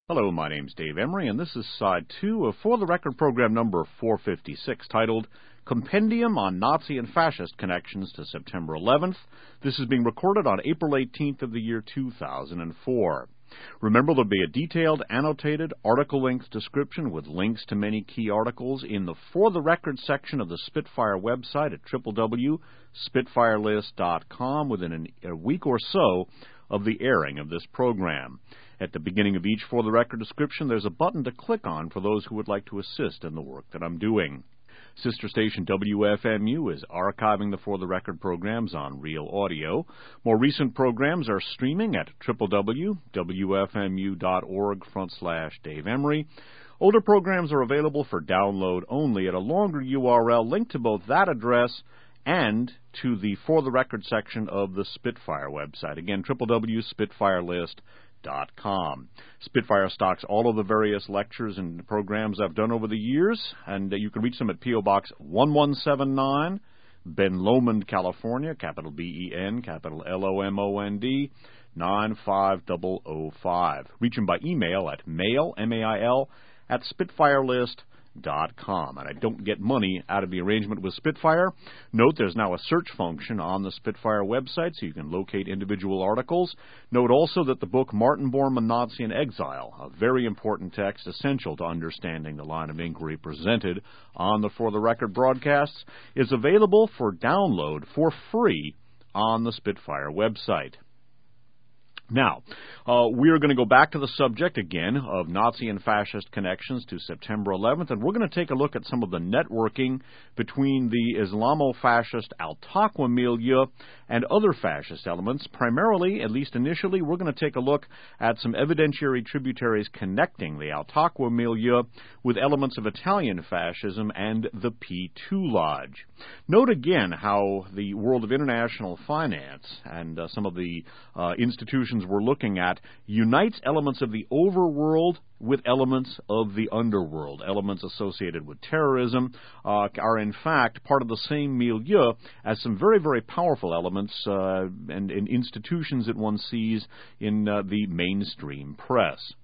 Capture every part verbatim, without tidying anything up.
Hello, my name's Dave Emery, and this is side two of For the Record program number four fifty-six, titled Compendium on Nazi and Fascist Connections to September eleventh. This is being recorded on April eighteenth of the year two thousand four. Remember, there'll be a detailed, annotated, article-length description with links to many key articles in the For the Record section of the Spitfire website at w w w dot spitfire list dot com within an, a week or so of the airing of this program. At the beginning of each For the Record description, there's a button to click on for those who would like to assist in the work that I'm doing. Sister station W F M U is archiving the For the Record programs on Real Audio. More recent programs are streaming at w w w dot w f m u dot org front slash Dave Emery. Older programs are available for download only at a longer U R L linked to both that address and to the For the Record section of the Spitfire website. Again, w w w dot spitfire list dot com. Spitfire stocks all of the various lectures and programs I've done over the years, and uh, you can reach them at P O. Box one one seven nine, Ben Lomond, California, capital B E N, capital L O M O N D, nine five zero zero five. Reach them by email at mail, M A I L, at spitfire list dot com. And I don't get money out of the arrangement with Spitfire. Note there's now a search function on the Spitfire website so you can locate individual articles. Note also that the book Martin Bormann, Nazi in Exile, a very important text essential to understanding the line of inquiry presented on the For the Record broadcasts, is available for download for free on the Spitfire website. Now, uh, we are going to go back to the subject again of Nazi and fascist connections to September eleventh, and we're going to take a look at some of the networking between the Islamo-fascist Al-Taqwa milieu and other fascist elements. Primarily, at least initially, we're going to take a look at some evidentiary tributaries connecting the Al-Taqwa milieu with elements of Italian fascism and the P two Lodge. Note again how the world of international finance and uh, some of the uh, institutions we're looking at unites elements of the overworld with elements of the underworld. Elements associated with terrorism uh, are in fact part of the same milieu as some very, very powerful elements uh, and, and institutions that one sees in uh, the mainstream press.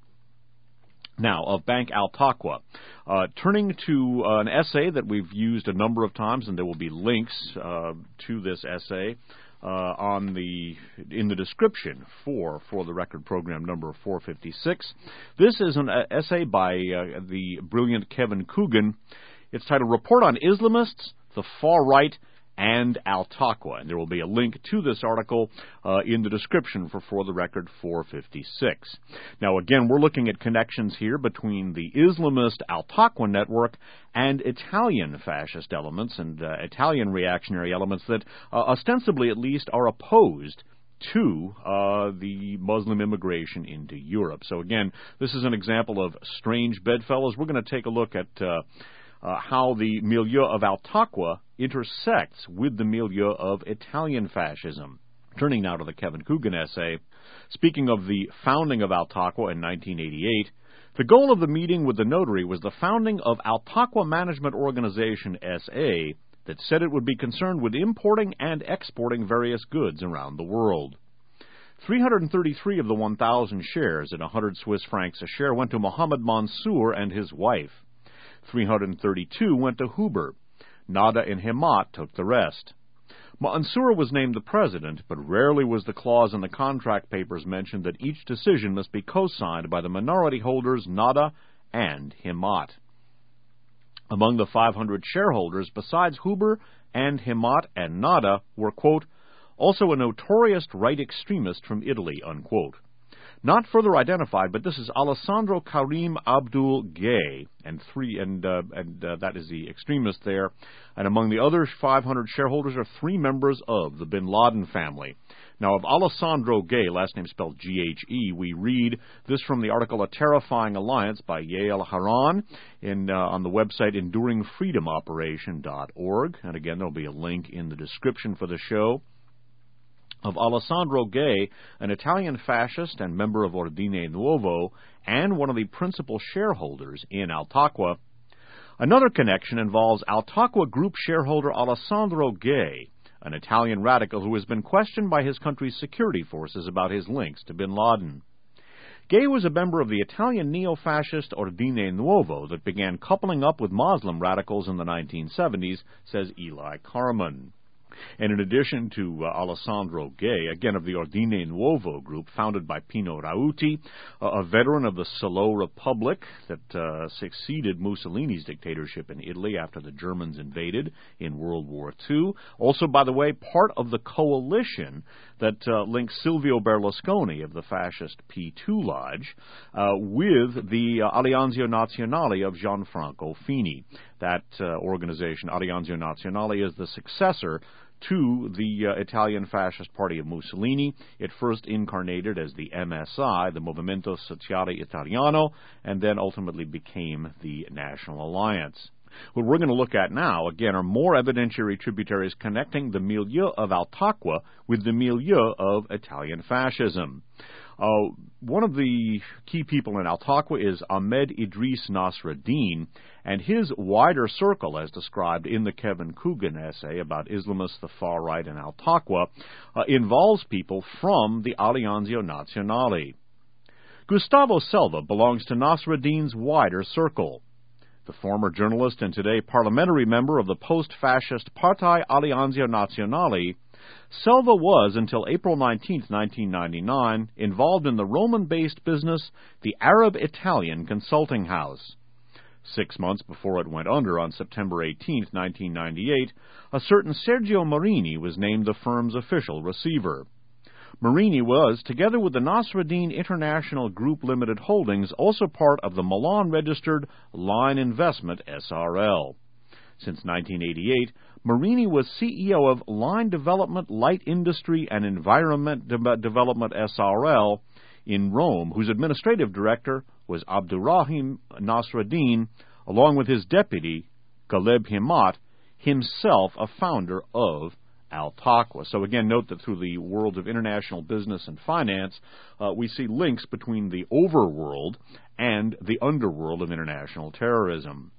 Now, of Bank Al-Taqwa, uh, turning to uh, an essay that we've used a number of times, and there will be links uh, to this essay Uh, on the in the description for for the record program number four fifty-six. This is an uh, essay by uh, the brilliant Kevin Coogan. It's titled "Report on Islamists, the Far Right, and Al-Taqwa," and there will be a link to this article uh, in the description for For the Record four fifty-six. Now, again, we're looking at connections here between the Islamist Al-Taqwa network and Italian fascist elements and uh, Italian reactionary elements that uh, ostensibly, at least, are opposed to uh, the Muslim immigration into Europe. So, again, this is an example of strange bedfellows. We're going to take a look at uh, Uh, how the milieu of Al-Taqwa intersects with the milieu of Italian fascism. Turning now to the Kevin Coogan essay, speaking of the founding of Al-Taqwa in nineteen eighty-eight, the goal of the meeting with the notary was the founding of Al-Taqwa Management Organization S A that said it would be concerned with importing and exporting various goods around the world. three hundred thirty-three of the one thousand shares at one hundred Swiss francs a share went to Mohammed Mansour and his wife. three hundred thirty-two went to Huber. Nada and Himat took the rest. Mansour was named the president, but rarely was the clause in the contract papers mentioned that each decision must be co-signed by the minority holders Nada and Himat. Among the five hundred shareholders, besides Huber and Himat and Nada, were, quote, also a notorious right extremist from Italy, unquote. Not further identified, but this is Alessandro Karim Abdul Gay, and three, and uh, and uh, that is the extremist there. And among the other five hundred shareholders are three members of the Bin Laden family. Now, of Alessandro Gay, last name spelled G H E, we read this from the article "A Terrifying Alliance" by Yael Haran in uh, on the website enduring freedom operation dot org. And again, there'll be a link in the description for the show. Of Alessandro Gay, an Italian fascist and member of Ordine Nuovo, and one of the principal shareholders in Al-Taqwa. Another connection involves Al-Taqwa group shareholder Alessandro Gay, an Italian radical who has been questioned by his country's security forces about his links to bin Laden. Gay was a member of the Italian neo-fascist Ordine Nuovo that began coupling up with Muslim radicals in the nineteen seventies, says Eli Carman. And in addition to uh, Alessandro Gay, again of the Ordine Nuovo group, founded by Pino Rauti, uh, a veteran of the Salo Republic that uh, succeeded Mussolini's dictatorship in Italy after the Germans invaded in World War Two. Also, by the way, part of the coalition that uh, links Silvio Berlusconi of the fascist P two Lodge uh, with the uh, Alleanza Nazionale of Gianfranco Fini. That uh, organization, Alleanza Nazionale, is the successor to the uh, Italian Fascist Party of Mussolini. It first incarnated as the M S I, the Movimento Sociale Italiano, and then ultimately became the National Alliance. What we're going to look at now, again, are more evidentiary tributaries connecting the milieu of Altacqua with the milieu of Italian fascism. Uh, one of the key people in Altacqua is Ahmed Idris Nasreddin, and his wider circle, as described in the Kevin Coogan essay about Islamists, the far right, and Altacqua, uh, involves people from the Alleanza Nazionale. Gustavo Selva belongs to Nasreddin's wider circle. The former journalist and today parliamentary member of the post-fascist Partai Alleanza Nazionale, Selva was, until April nineteenth, nineteen ninety-nine, involved in the Roman-based business, the Arab-Italian Consulting House. Six months before it went under on September eighteenth, nineteen ninety-eight, a certain Sergio Marini was named the firm's official receiver. Marini was, together with the Nasreddin International Group Limited Holdings, also part of the Milan-registered Line Investment S R L. Since nineteen eighty-eight, Marini was C E O of Line Development, Light Industry, and Environment De- Development S R L in Rome, whose administrative director was Abdurrahim Nasreddin, along with his deputy, Galeb Himat, himself a founder of Altacqua. So again, note that through the worlds of international business and finance, uh, we see links between the overworld and the underworld of international terrorism.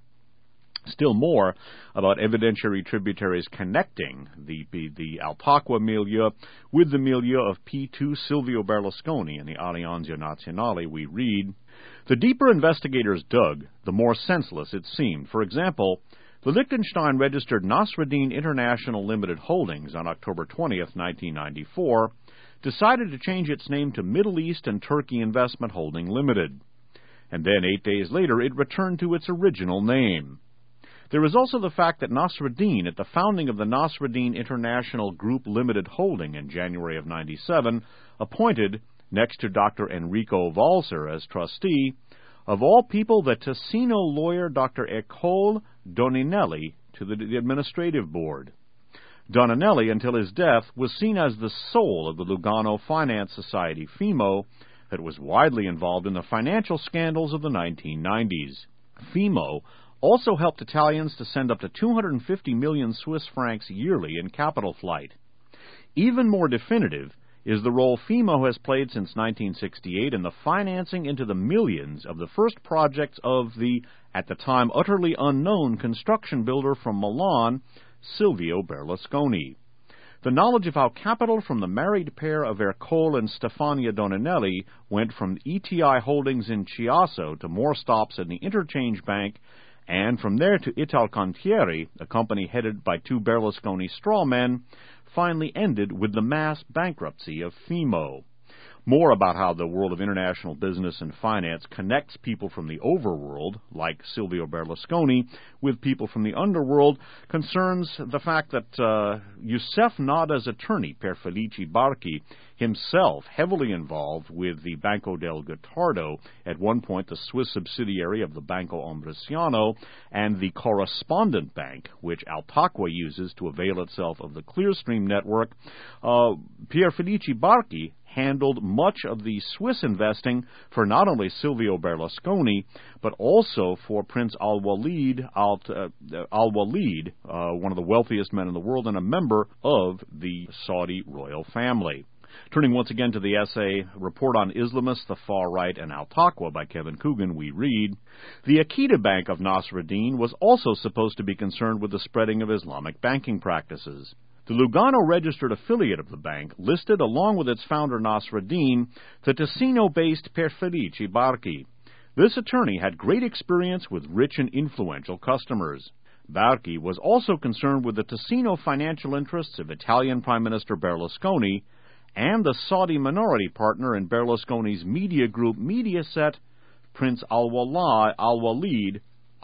Still more about evidentiary tributaries connecting the, the, the Altacqua milieu with the milieu of P two Silvio Berlusconi and the Alleanza Nazionale, we read, "The deeper investigators dug, the more senseless it seemed. For example, the Liechtenstein-registered Nasreddin International Limited Holdings on October twentieth, nineteen ninety-four, decided to change its name to Middle East and Turkey Investment Holding Limited. And then eight days later it returned to its original name. There is also the fact that Nasreddin, at the founding of the Nasreddin International Group Limited Holding in January of ninety-seven, appointed, next to Doctor Enrico Valser as trustee, of all people, the Ticino lawyer Doctor Ercole Doninelli to the, the administrative board. Doninelli, until his death, was seen as the soul of the Lugano Finance Society, FIMO, that was widely involved in the financial scandals of the nineteen nineties. FIMO also helped Italians to send up to two hundred fifty million Swiss francs yearly in capital flight. Even more definitive is the role FIMO has played since nineteen sixty-eight in the financing into the millions of the first projects of the, at the time utterly unknown, construction builder from Milan, Silvio Berlusconi. The knowledge of how capital from the married pair of Ercole and Stefania Doninelli went from E T I Holdings in Chiasso to more stops in the Interchange Bank, and from there to Italcantieri, a company headed by two Berlusconi strawmen, finally ended with the mass bankruptcy of FIMO. More about how the world of international business and finance connects people from the overworld, like Silvio Berlusconi, with people from the underworld concerns the fact that uh, Youssef Nada's attorney, Pierfelice Barchi, himself heavily involved with the Banco del Gottardo, at one point the Swiss subsidiary of the Banco Ambrosiano, and the correspondent bank, which Altacqua uses to avail itself of the Clearstream network. Uh, Pierfelice Barchi handled much of the Swiss investing for not only Silvio Berlusconi, but also for Prince Al-Walid, Al, uh, Al-Walid, uh, one of the wealthiest men in the world and a member of the Saudi royal family. Turning once again to the essay, Report on Islamists, the Far Right, and Altacqua by Kevin Coogan, we read, "The Akita Bank of Nasreddin was also supposed to be concerned with the spreading of Islamic banking practices. The Lugano registered affiliate of the bank listed, along with its founder Nasreddin, the Ticino-based Per Felice Barchi. This attorney had great experience with rich and influential customers. Barchi was also concerned with the Ticino financial interests of Italian Prime Minister Berlusconi and the Saudi minority partner in Berlusconi's media group Mediaset, Prince Al-Walid Al-Walid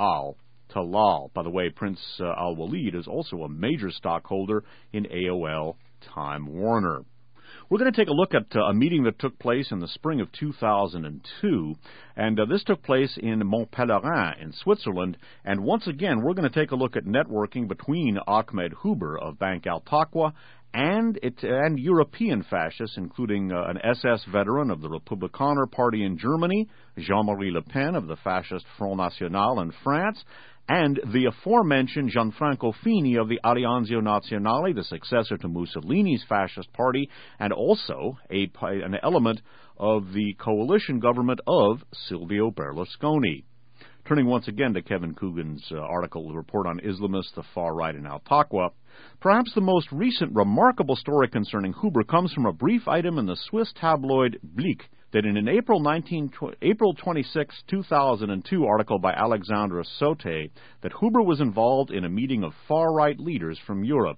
Al-Talal. By the way, Prince uh, Al-Walid is also a major stockholder in A O L Time Warner. We're going to take a look at uh, a meeting that took place in the spring of two thousand two, and uh, this took place in Mont Pelerin in Switzerland, and once again we're going to take a look at networking between Ahmed Huber of Bank Al-Taqwa and it, and European fascists, including uh, an S S veteran of the Republikaner Party in Germany, Jean-Marie Le Pen of the fascist Front National in France, and the aforementioned Gianfranco Fini of the Alleanza Nazionale, the successor to Mussolini's fascist party, and also a, an element of the coalition government of Silvio Berlusconi. Turning once again to Kevin Coogan's uh, article, the report on Islamists, the far right, and Al-Taqwa, perhaps the most recent remarkable story concerning Huber comes from a brief item in the Swiss tabloid Blick, that in an April twenty-sixth, two thousand two article by Alexandre Sauté, that Huber was involved in a meeting of far-right leaders from Europe.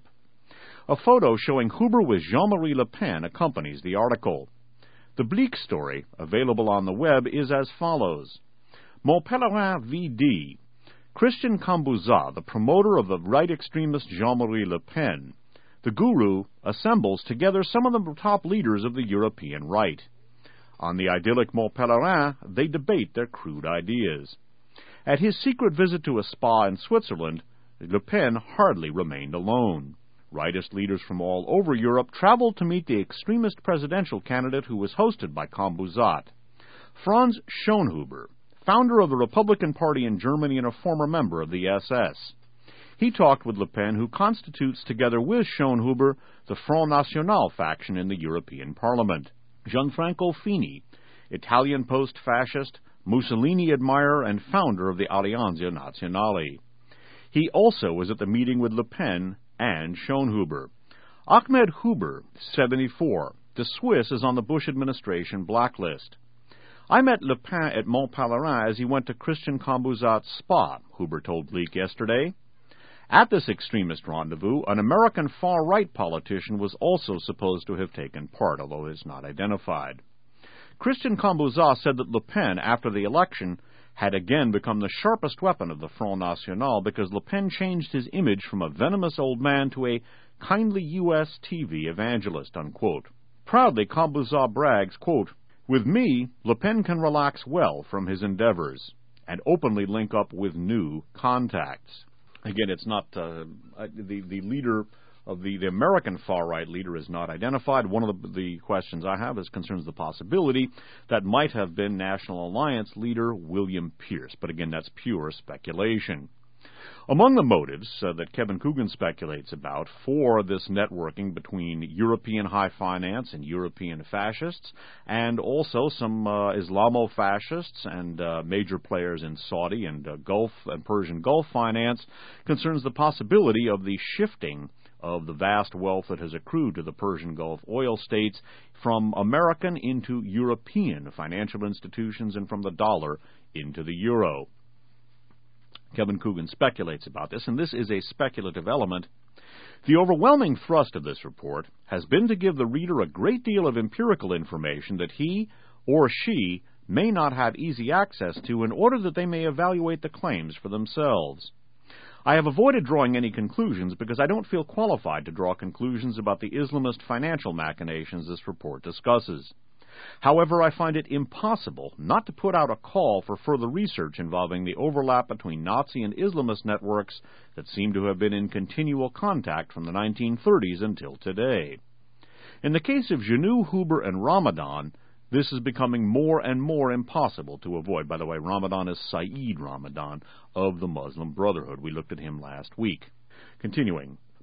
A photo showing Huber with Jean-Marie Le Pen accompanies the article. The Blick story, available on the web, is as follows. Mont Pelerin V D. Christian Cambuzat, the promoter of the right extremist Jean-Marie Le Pen, the guru, assembles together some of the top leaders of the European right. On the idyllic Mont Pelerin, they debate their crude ideas. At his secret visit to a spa in Switzerland, Le Pen hardly remained alone. Rightist leaders from all over Europe traveled to meet the extremist presidential candidate who was hosted by Cambuzat. Franz Schönhuber, founder of the Republican Party in Germany and a former member of the S S. He talked with Le Pen, who constitutes, together with Schönhuber, the Front National faction in the European Parliament. Gianfranco Fini, Italian post-fascist, Mussolini admirer, and founder of the Alleanza Nazionale. He also was at the meeting with Le Pen and Schönhuber. Ahmed Huber, seventy-four. The Swiss is on the Bush administration blacklist. I met Le Pen at Mont Pelerin as he went to Christian Cambuzat's spa, Huber told Blick yesterday. At this extremist rendezvous, an American far-right politician was also supposed to have taken part, although it is not identified. Christian Cambuzat said that Le Pen, after the election, had again become the sharpest weapon of the Front National because Le Pen changed his image from a venomous old man to a kindly U S T V evangelist, unquote. Proudly, Cambuzat brags, quote, "With me, Le Pen can relax well from his endeavors and openly link up with new contacts." Again, it's not uh, the the leader of the, the American far-right leader is not identified. One of the, the questions I have is concerns the possibility that might have been National Alliance leader William Pierce. But again, that's pure speculation. Among the motives uh, that Kevin Coogan speculates about for this networking between European high finance and European fascists, and also some uh, Islamo-fascists and uh, major players in Saudi and uh, Gulf and Persian Gulf finance, concerns the possibility of the shifting of the vast wealth that has accrued to the Persian Gulf oil states from American into European financial institutions and from the dollar into the euro. Kevin Coogan speculates about this, and this is a speculative element. The overwhelming thrust of this report has been to give the reader a great deal of empirical information that he or she may not have easy access to in order that they may evaluate the claims for themselves. I have avoided drawing any conclusions because I don't feel qualified to draw conclusions about the Islamist financial machinations this report discusses. However, I find it impossible not to put out a call for further research involving the overlap between Nazi and Islamist networks that seem to have been in continual contact from the nineteen thirties until today. In the case of Janou, Huber, and Ramadan, this is becoming more and more impossible to avoid. By the way, Ramadan is Saeed Ramadan of the Muslim Brotherhood. We looked at him last week. Continuing.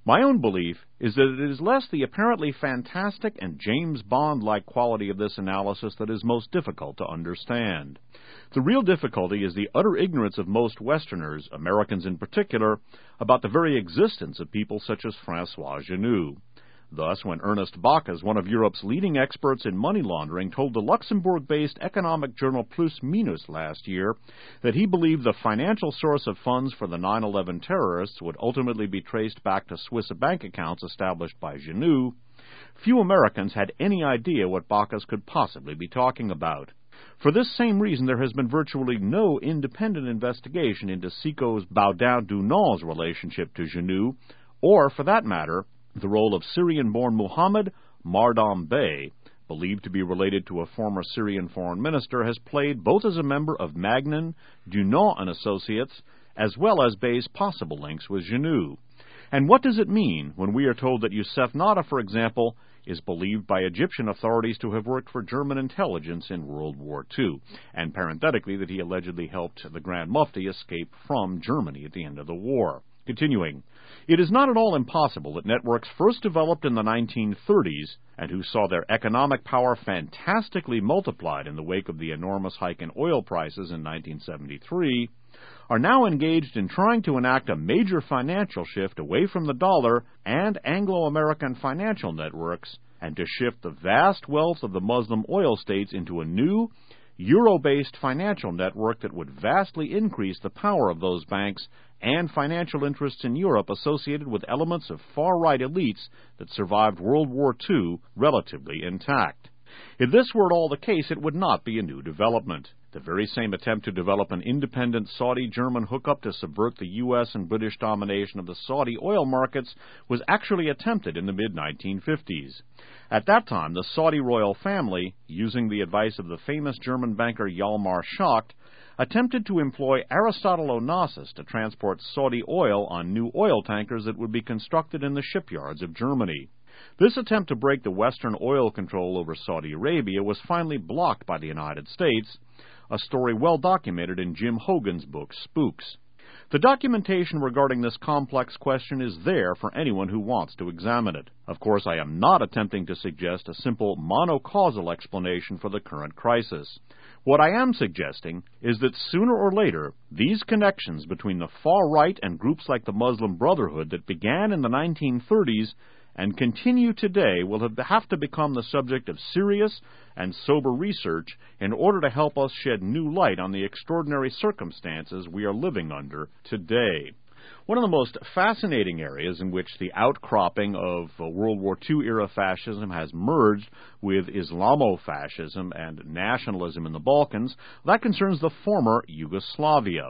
My own belief is that it is less the apparently fantastic and James Bond-like quality of this analysis that is most difficult to understand. The real difficulty is the utter ignorance of most Westerners, Americans in particular, about the very existence of people such as François Genoux. Thus, when Ernest Bacchus, one of Europe's leading experts in money laundering, told the Luxembourg-based economic journal Plus Minus last year that he believed the financial source of funds for the nine eleven terrorists would ultimately be traced back to Swiss bank accounts established by Genoux, few Americans had any idea what Bacchus could possibly be talking about. For this same reason, there has been virtually no independent investigation into Sicot's Baudin-Dunant's relationship to Genoux, or, for that matter, the role of Syrian-born Muhammad Mardam Bey, believed to be related to a former Syrian foreign minister, has played both as a member of Magnan, Dunant and Associates, as well as Bey's possible links with Genoux. And what does it mean when we are told that Youssef Nada, for example, is believed by Egyptian authorities to have worked for German intelligence in World War Two, and parenthetically that he allegedly helped the Grand Mufti escape from Germany at the end of the war? Continuing, it is not at all impossible that networks first developed in the nineteen thirties and who saw their economic power fantastically multiplied in the wake of the enormous hike in oil prices in nineteen seventy-three are now engaged in trying to enact a major financial shift away from the dollar and Anglo-American financial networks and to shift the vast wealth of the Muslim oil states into a new, euro-based financial network that would vastly increase the power of those banks and financial interests in Europe associated with elements of far-right elites that survived World War Two relatively intact. If this were at all the case, it would not be a new development. The very same attempt to develop an independent Saudi-German hookup to subvert the U S and British domination of the Saudi oil markets was actually attempted in the mid nineteen fifties. At that time, the Saudi royal family, using the advice of the famous German banker Hjalmar Schacht, attempted to employ Aristotle Onassis to transport Saudi oil on new oil tankers that would be constructed in the shipyards of Germany. This attempt to break the Western oil control over Saudi Arabia was finally blocked by the United States, a story well documented in Jim Hogan's book, Spooks. The documentation regarding this complex question is there for anyone who wants to examine it. Of course, I am not attempting to suggest a simple monocausal explanation for the current crisis. What I am suggesting is that sooner or later, these connections between the far right and groups like the Muslim Brotherhood that began in the nineteen thirties and continue today will have to become the subject of serious and sober research in order to help us shed new light on the extraordinary circumstances we are living under today. One of the most fascinating areas in which the outcropping of uh, World War Two-era fascism has merged with Islamofascism and nationalism in the Balkans, that concerns the former Yugoslavia.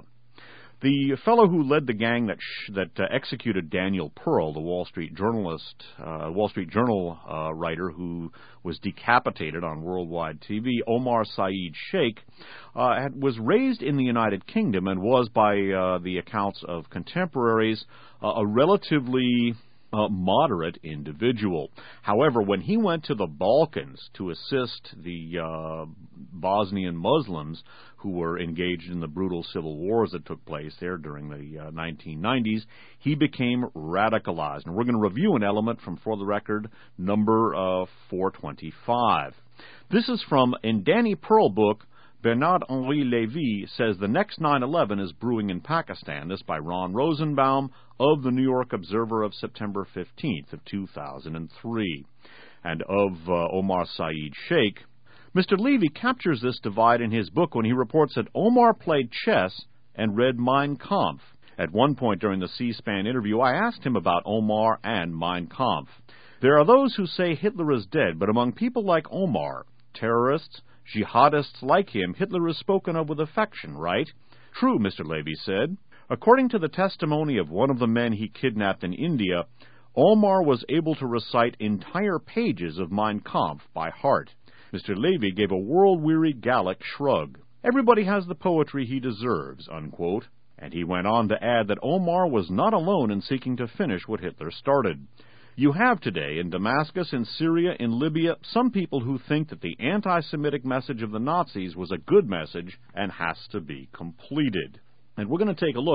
The fellow who led the gang that sh- that uh, executed Daniel Pearl, the Wall Street journalist, uh, Wall Street Journal uh, writer who was decapitated on worldwide T V, Omar Saeed Sheikh, uh, had, was raised in the United Kingdom and was, by uh, the accounts of contemporaries, uh, a relatively Uh, moderate individual. However, when he went to the Balkans to assist the uh, Bosnian Muslims who were engaged in the brutal civil wars that took place there during the uh, nineteen nineties, he became radicalized. And we're going to review an element from For the Record number uh, four twenty-five. This is from, in Danny Pearl book, Bernard-Henri Lévy says the next nine eleven is brewing in Pakistan. This by Ron Rosenbaum of the New York Observer of September fifteenth of two thousand three. And of uh, Omar Saeed Sheikh, Mister Levy captures this divide in his book when he reports that Omar played chess and read Mein Kampf. At one point during the C-SPAN interview, I asked him about Omar and Mein Kampf. There are those who say Hitler is dead, but among people like Omar, terrorists, jihadists like him, Hitler is spoken of with affection, right? True, Mister Levy said. According to the testimony of one of the men he kidnapped in India, Omar was able to recite entire pages of Mein Kampf by heart. Mister Levy gave a world-weary Gallic shrug. Everybody has the poetry he deserves, unquote. And he went on to add that Omar was not alone in seeking to finish what Hitler started. You have today, in Damascus, in Syria, in Libya, some people who think that the anti-Semitic message of the Nazis was a good message and has to be completed. And we're going to take a look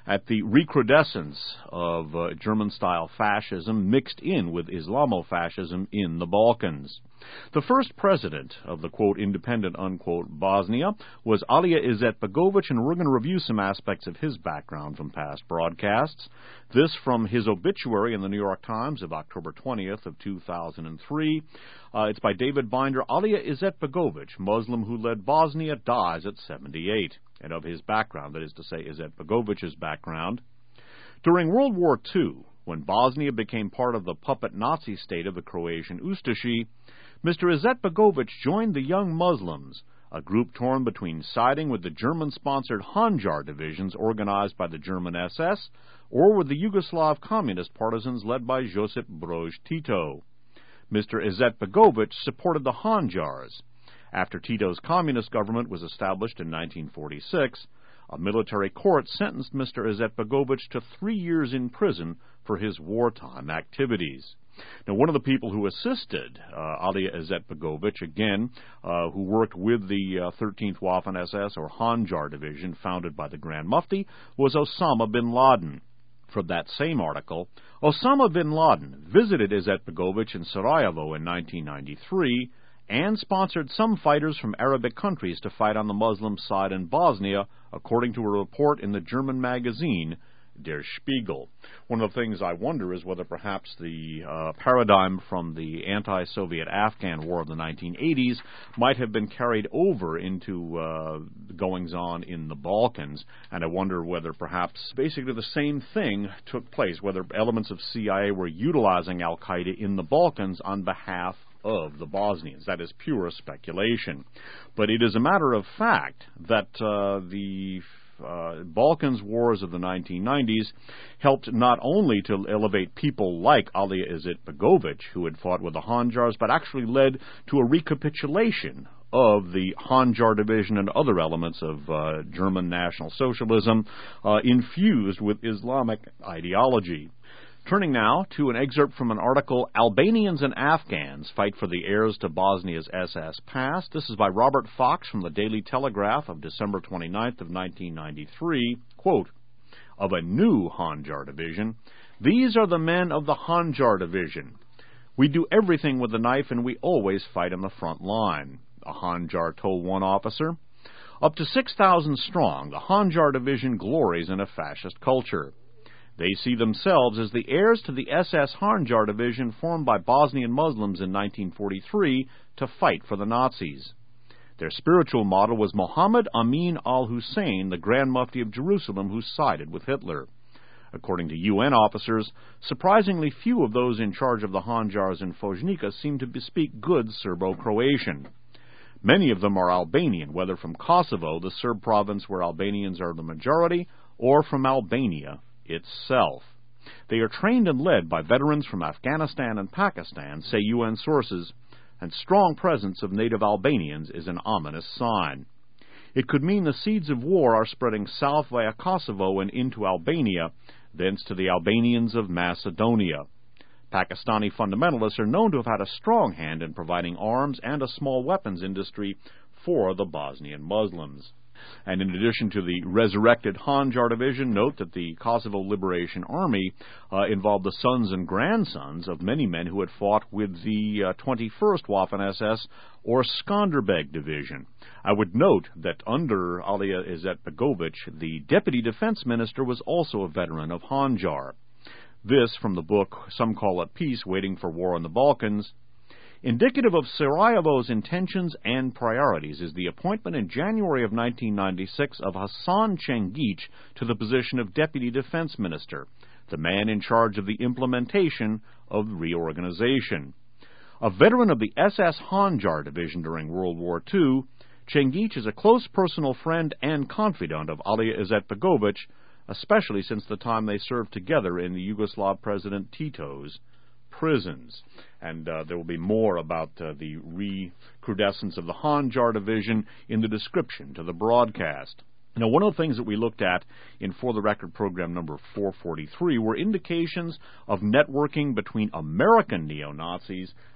at the recrudescence of uh, German-style fascism mixed in with Islamofascism in the Balkans. The first president of the, quote, independent, unquote, Bosnia was Alija Izetbegović, and we're going to review some aspects of his background from past broadcasts. This from his obituary in the New York Times of October twentieth of two thousand three. Uh, it's by David Binder. Alija Izetbegović, Muslim who led Bosnia, dies at seventy-eight. And of his background, that is to say, Izetbegovic's background. During World War Two, when Bosnia became part of the puppet Nazi state of the Croatian Ustashi, Mister Izetbegović joined the Young Muslims, a group torn between siding with the German-sponsored Handjar divisions organized by the German S S or with the Yugoslav communist partisans led by Josip Broz Tito. Mister Izetbegović supported the Handjars. After Tito's communist government was established in nineteen forty-six, a military court sentenced Mister Izetbegović to three years in prison for his wartime activities. Now, one of the people who assisted uh, Alija Izetbegović, again, uh, who worked with the uh, thirteenth Waffen-S S or Handjar division founded by the Grand Mufti, was Osama bin Laden. From that same article, Osama bin Laden visited Izetbegović in Sarajevo in nineteen ninety-three and sponsored some fighters from Arabic countries to fight on the Muslim side in Bosnia, according to a report in the German magazine Der Spiegel. One of the things I wonder is whether perhaps the uh, paradigm from the anti-Soviet Afghan war of the nineteen eighties might have been carried over into uh, goings-on in the Balkans, and I wonder whether perhaps basically the same thing took place, whether elements of C I A were utilizing al-Qaeda in the Balkans on behalf of the Bosnians. That is pure speculation. But it is a matter of fact that uh, the Uh, Balkans wars of the nineteen nineties helped not only to elevate people like Alija Izetbegović, who had fought with the Handjars, but actually led to a recapitulation of the Handjar division and other elements of uh, German National Socialism uh, infused with Islamic ideology. Turning now to an excerpt from an article, Albanians and Afghans Fight for the Heirs to Bosnia's S S Past. This is by Robert Fox from the Daily Telegraph of December twenty-ninth of nineteen ninety-three. Quote, of a new Handjar division, these are the men of the Handjar division. We do everything with the knife and we always fight on the front line, a Handjar told one officer. Up to six thousand strong, the Handjar division glories in a fascist culture. They see themselves as the heirs to the S S Handjar division formed by Bosnian Muslims in nineteen forty-three to fight for the Nazis. Their spiritual model was Muhammad Amin al-Hussein, the Grand Mufti of Jerusalem, who sided with Hitler. According to U N officers, surprisingly few of those in charge of the Handjars in Fojnica seem to speak good Serbo-Croatian. Many of them are Albanian, whether from Kosovo, the Serb province where Albanians are the majority, or from Albania itself. They are trained and led by veterans from Afghanistan and Pakistan, say U N sources, and strong presence of native Albanians is an ominous sign. It could mean the seeds of war are spreading south via Kosovo and into Albania, thence to the Albanians of Macedonia. Pakistani fundamentalists are known to have had a strong hand in providing arms and a small weapons industry for the Bosnian Muslims. And in addition to the resurrected Handjar division, note that the Kosovo Liberation Army uh, involved the sons and grandsons of many men who had fought with the uh, twenty-first Waffen-S S or Skanderbeg division. I would note that under Alija Izetbegović, the deputy defense minister was also a veteran of Handjar. This from the book Some Call It Peace, Waiting for War in the Balkans. Indicative of Sarajevo's intentions and priorities is the appointment in January of nineteen ninety-six of Hasan Cengic to the position of Deputy Defense Minister, the man in charge of the implementation of reorganization. A veteran of the S S Handjar Division during World War Two, Cengic is a close personal friend and confidant of Alija Izetbegović, especially since the time they served together in the Yugoslav President Tito's prisons. And uh, there will be more about uh, the recrudescence of the Handjar division in the description to the broadcast. Now, one of the things that we looked at in For the Record program number four forty-three were indications of networking between American neo-Nazis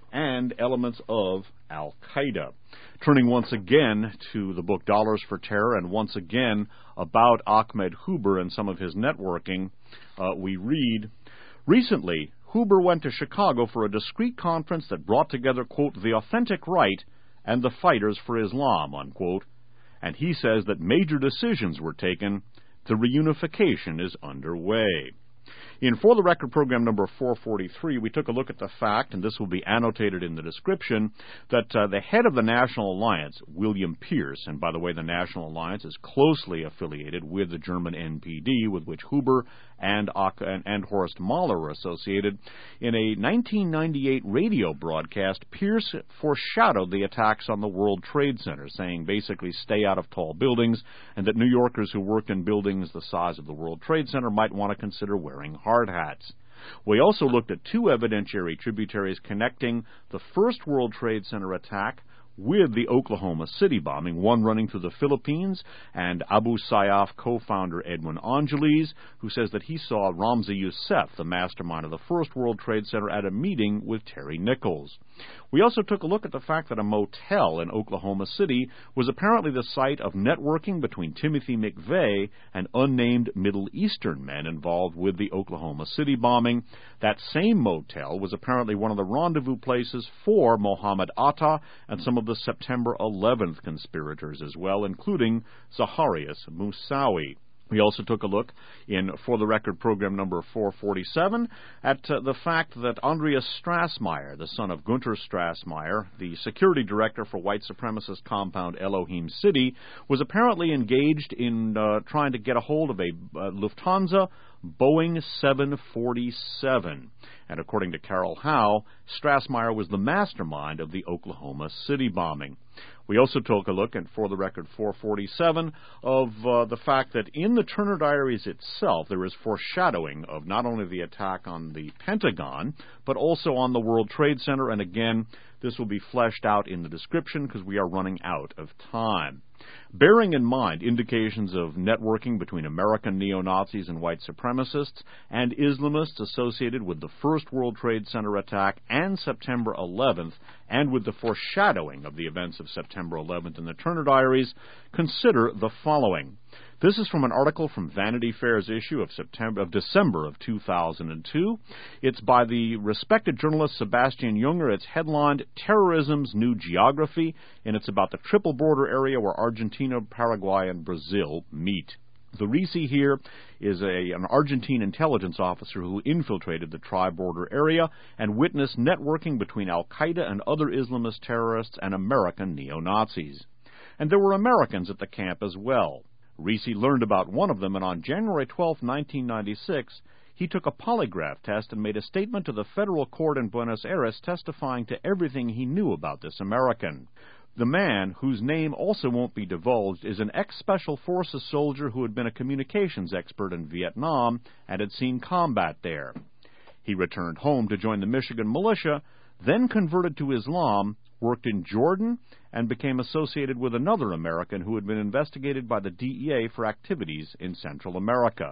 and elements of Al-Qaeda. Turning once again to the book Dollars for Terror, and once again about Ahmed Huber and some of his networking, uh, we read, recently, Huber went to Chicago for a discreet conference that brought together, quote, the authentic right and the fighters for Islam, unquote, and he says that major decisions were taken. The reunification is underway. In For the Record program number four forty-three, we took a look at the fact, and this will be annotated in the description, that uh, the head of the National Alliance, William Pierce, and by the way, the National Alliance is closely affiliated with the German N P D, with which Huber and, and, and Horst Mahler were associated. In a nineteen ninety-eight radio broadcast, Pierce foreshadowed the attacks on the World Trade Center, saying basically stay out of tall buildings, and that New Yorkers who worked in buildings the size of the World Trade Center might want to consider wearing hard hats. We also looked at two evidentiary tributaries connecting the first World Trade Center attack with the Oklahoma City bombing, one running through the Philippines, and Abu Sayyaf co-founder Edwin Angeles, who says that he saw Ramzi Youssef, the mastermind of the first World Trade Center, at a meeting with Terry Nichols. We also took a look at the fact that a motel in Oklahoma City was apparently the site of networking between Timothy McVeigh and unnamed Middle Eastern men involved with the Oklahoma City bombing. That same motel was apparently one of the rendezvous places for Mohammed Atta and some of the September eleventh conspirators as well, including Zaharias Moussaoui. We also took a look in For the Record program number four forty-seven at uh, the fact that Andreas Strassmeyer, the son of Gunter Strassmeyer, the security director for white supremacist compound Elohim City, was apparently engaged in uh, trying to get a hold of a uh, Lufthansa Boeing seven forty-seven. And according to Carol Howe, Strassmeyer was the mastermind of the Oklahoma City bombing. We also took a look at For the Record four forty-seven of uh, the fact that in the Turner Diaries itself there is foreshadowing of not only the attack on the Pentagon, but also on the World Trade Center. And again, this will be fleshed out in the description because we are running out of time. Bearing in mind indications of networking between American neo-Nazis and white supremacists and Islamists associated with the first World Trade Center attack and September eleventh, and with the foreshadowing of the events of September eleventh in the Turner Diaries, consider the following. This is from an article from Vanity Fair's issue of September of December of two thousand two. It's by the respected journalist Sebastian Junger. It's headlined Terrorism's New Geography, and it's about the triple border area where Argentina, Paraguay, and Brazil meet. The Risi here is a, an Argentine intelligence officer who infiltrated the tri-border area and witnessed networking between Al-Qaeda and other Islamist terrorists and American neo-Nazis. And there were Americans at the camp as well. Risi learned about one of them, and on January twelfth, nineteen ninety-six, he took a polygraph test and made a statement to the federal court in Buenos Aires testifying to everything he knew about this American. The man, whose name also won't be divulged, is an ex-Special Forces soldier who had been a communications expert in Vietnam and had seen combat there. He returned home to join the Michigan militia, then converted to Islam, worked in Jordan, and became associated with another American who had been investigated by the D E A for activities in Central America.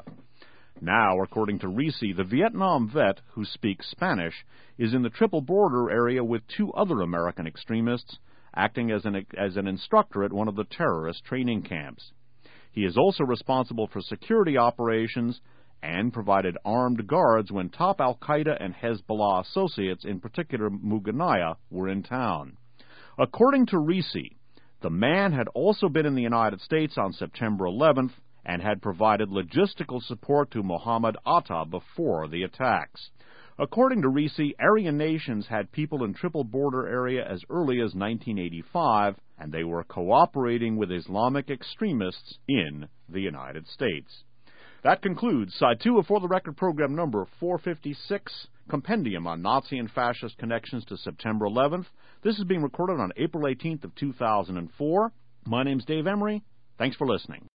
Now, according to Risi, the Vietnam vet, who speaks Spanish, is in the triple border area with two other American extremists, acting as an, as an instructor at one of the terrorist training camps. He is also responsible for security operations and provided armed guards when top Al-Qaeda and Hezbollah associates, in particular Muganaya, were in town. According to Risi, the man had also been in the United States on September eleventh and had provided logistical support to Mohammed Atta before the attacks. According to Risi, Aryan nations had people in triple border area as early as nineteen eighty-five, and they were cooperating with Islamic extremists in the United States. That concludes Side two of For the Record program number four fifty-six, Compendium on Nazi and Fascist Connections to September eleventh. This is being recorded on April eighteenth of two thousand four. My name's Dave Emery. Thanks for listening.